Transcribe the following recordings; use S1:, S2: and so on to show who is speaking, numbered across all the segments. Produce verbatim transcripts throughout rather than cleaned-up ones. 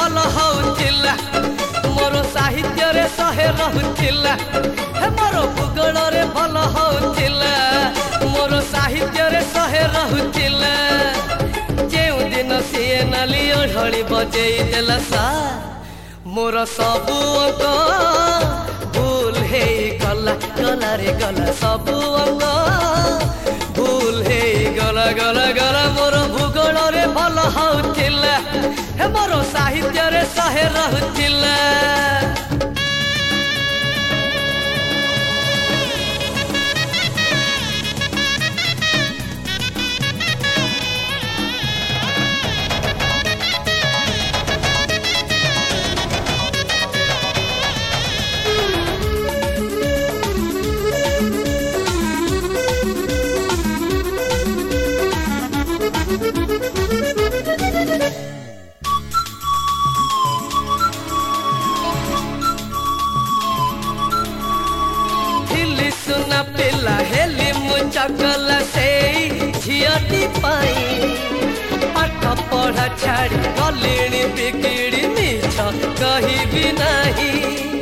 S1: भल होउथिला मोर साहित्य रे सहे रहुथिला हे मोर भूगोल रे भल होउथिला मोर साहित्य रे सहे रहुथिला जेउ दिन सिए नाली ओढ़ी बजेई देला सा मोर सबु अंक भूल हे गला गला रे गला सबु अंक भूल हे गला गला गला मोर भूगोल रे भल होउथिला हे मोर साहित्य रे सहे रहुथिला सुना पिला हेली मुचकला से झियटी पाई पाठ पढ़ा छाड़ी गलिणी बिगिड़ी मिछ कही भी नहीं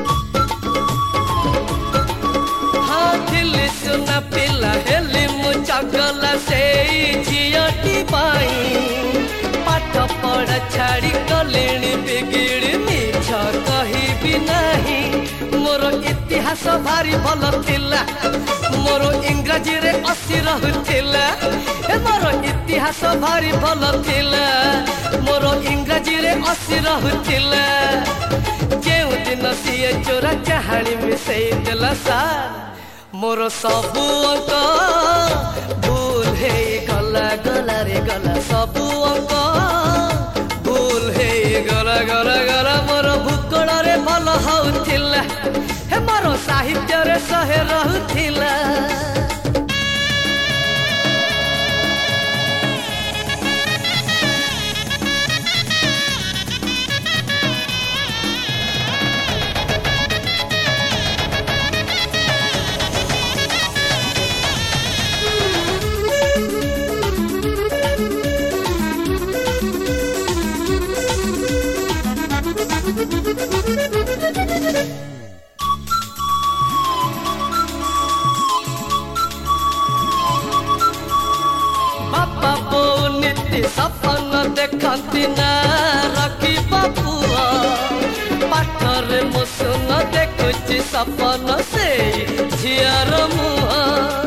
S1: हाँ दिल्ली सुना पिला हेली मुचकला से झियटी पाई पाठ पढ़ा छाड़ी गलिणी बिगिड़ी मिछ कही भी नहीं मोर इतिहास भारी भल थिला मोर इंग्रजी रे असी रहुथिला मोर इतिहास भारी भल थिला मोर इंग्रजी रे असी रहुथिला जेउ दिन सिए चोरा कहानी मिसई देला सा मोर सबु अंक भूल हे गला गला रे गला सबु अंक भूल हे गला गला गला मोर भूगोल रे भल होउथिला हे मोर साहित्य रे सहे रहुथिला बापा बो नीति सपन देखती ना रखी बापुआ पाठर मुसुन देखुची सपन से झियार मुहा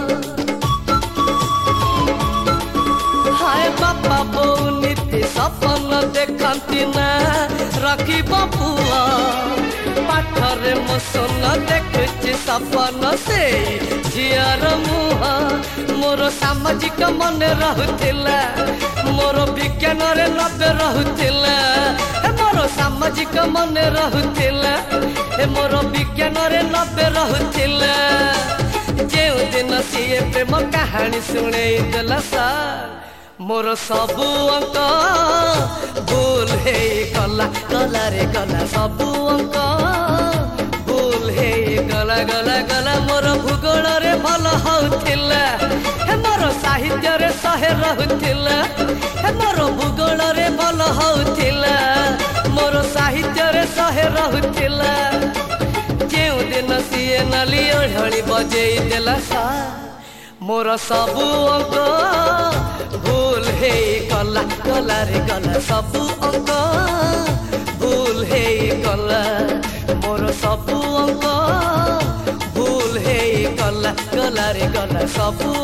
S1: हाय बापा बो नीति सपन देखती ना रखी बापुआ पाठर मुसुन देखुची सपन से झियार मुहा मोर सामाजिक मन रहुथिला मोर विज्ञान रे नबे रहुथिला मोर सामाजिक मन रहुथिला मोर विज्ञान रे नबे रहुथिला जेउ दिन सिए प्रेम कहानी सुनेई देला सा मोर सबु अंक भूल हे गला गला रे गला सबु अंक भूल हे गला गला गला मोर भूगोल रे भल होउथिला हे मोर साहित्य रे सहे रहुथिला हे मोर भूगोल रे भल होउथिला मोर साहित्य रे सहे रहुथिला जेउ दिन सिए नाली ओढ़ी बजेई देला सा मोर सबु अंक भूल हे गला गला रे गला सबु अंक भूल हे गला मोर सबु अंक भूल हे गला गला रे गला सबु